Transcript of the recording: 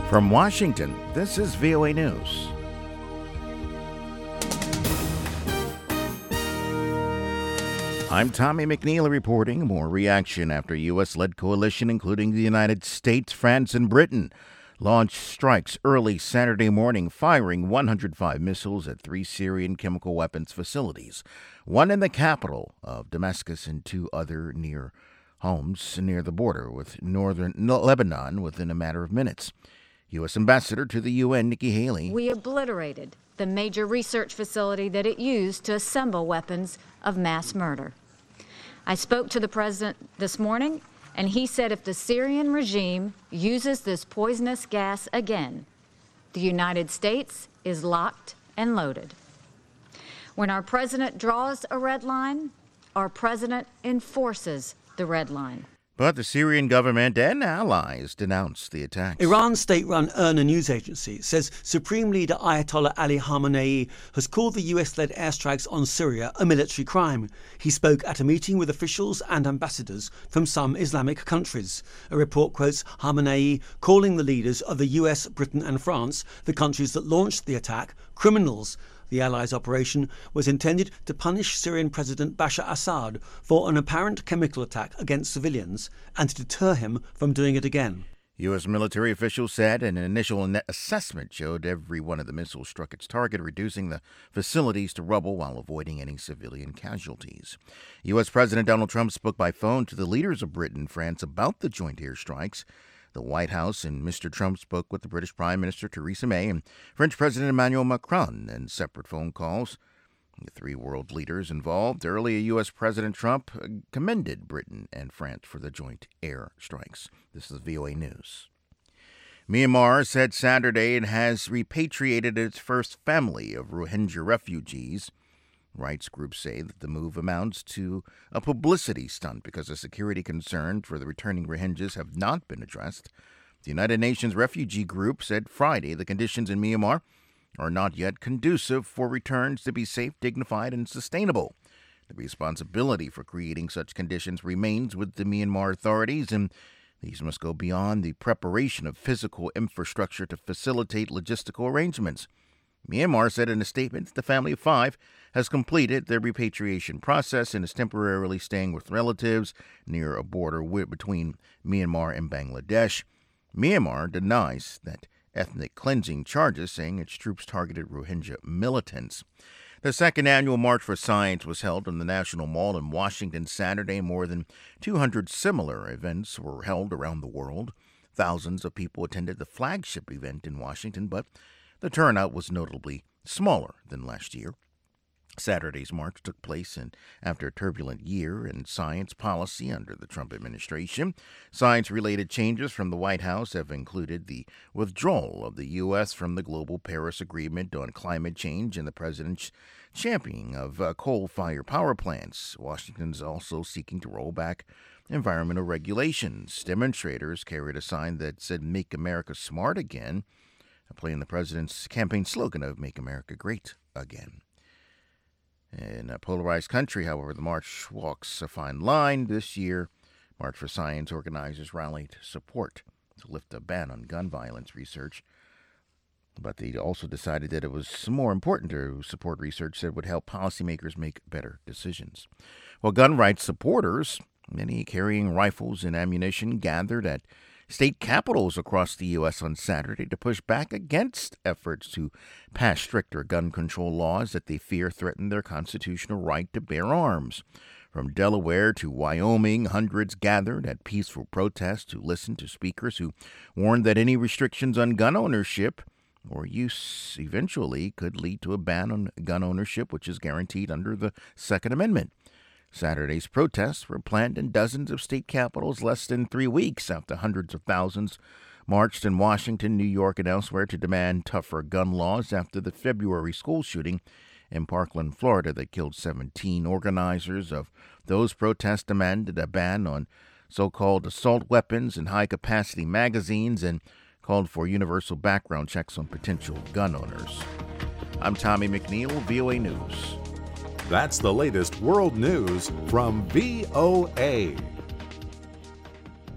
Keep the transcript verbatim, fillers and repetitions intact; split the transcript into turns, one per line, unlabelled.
From Washington, this is V O A News. I'm Tommy McNeil reporting more reaction after U S-led coalition, including the United States, France, and Britain, launched strikes early Saturday morning, firing one hundred five missiles at three Syrian chemical weapons facilities, one in the capital of Damascus and two other near homes near the border with northern Lebanon within a matter of minutes. U S Ambassador to the U N, Nikki Haley.
We obliterated the major research facility that it used to assemble weapons of mass murder. I spoke to the president this morning, and he said if the Syrian regime uses this poisonous gas again, the United States is locked and loaded. When our president draws a red line, our president enforces the red line.
But the Syrian government and allies denounced the attacks.
Iran's state-run IRNA news agency says Supreme Leader Ayatollah Ali Khamenei has called the U S-led airstrikes on Syria a military crime. He spoke at a meeting with officials and ambassadors from some Islamic countries. A report quotes Khamenei calling the leaders of the U S, Britain and France, the countries that launched the attack, criminals. The Allies' operation was intended to punish Syrian President Bashar Assad for an apparent chemical attack against civilians and to deter him from doing it again.
U S military officials said an initial assessment showed every one of the missiles struck its target, reducing the facilities to rubble while avoiding any civilian casualties. U S President Donald Trump spoke by phone to the leaders of Britain and France about the joint airstrikes. The White House and Mister Trump spoke with the British Prime Minister Theresa May and French President Emmanuel Macron in separate phone calls. The three world leaders involved. Earlier, U S President Trump commended Britain and France for the joint air strikes. This is V O A News. Myanmar said Saturday it has repatriated its first family of Rohingya refugees. Rights groups say that the move amounts to a publicity stunt because of security concerns for the returning Rohingyas have not been addressed. The United Nations Refugee Group said Friday the conditions in Myanmar are not yet conducive for returns to be safe, dignified, and sustainable. The responsibility for creating such conditions remains with the Myanmar authorities, and these must go beyond the preparation of physical infrastructure to facilitate logistical arrangements. Myanmar said in a statement that the family of five has completed their repatriation process and is temporarily staying with relatives near a border between Myanmar and Bangladesh. Myanmar denies that ethnic cleansing charges, saying its troops targeted Rohingya militants. The second annual March for Science was held on the National Mall in Washington Saturday. More than two hundred similar events were held around the world. Thousands of people attended the flagship event in Washington, but the turnout was notably smaller than last year. Saturday's march took place in, after a turbulent year in science policy under the Trump administration. Science-related changes from the White House have included the withdrawal of the U S from the Global Paris Agreement on climate change and the president's championing of uh, coal-fired power plants. Washington's also seeking to roll back environmental regulations. Demonstrators carried a sign that said, "Make America Smart Again," playing the president's campaign slogan of "Make America Great Again." In a polarized country, however, the march walks a fine line. This year, March for Science organizers rallied support to lift a ban on gun violence research. But they also decided that it was more important to support research that would help policymakers make better decisions. Well, gun rights supporters, many carrying rifles and ammunition, gathered at state capitals across the U S on Saturday to push back against efforts to pass stricter gun control laws that they fear threaten their constitutional right to bear arms. From Delaware to Wyoming, hundreds gathered at peaceful protests to listen to speakers who warned that any restrictions on gun ownership or use eventually could lead to a ban on gun ownership, which is guaranteed under the Second Amendment. Saturday's protests were planned in dozens of state capitals less than three weeks after hundreds of thousands marched in Washington, New York, and elsewhere to demand tougher gun laws after the February school shooting in Parkland, Florida, that killed seventeen. Organizers of those protests demanded a ban on so-called assault weapons and high-capacity magazines and called for universal background checks on potential gun owners. I'm Tommy McNeil, V O A News.
That's the latest world news from V O A.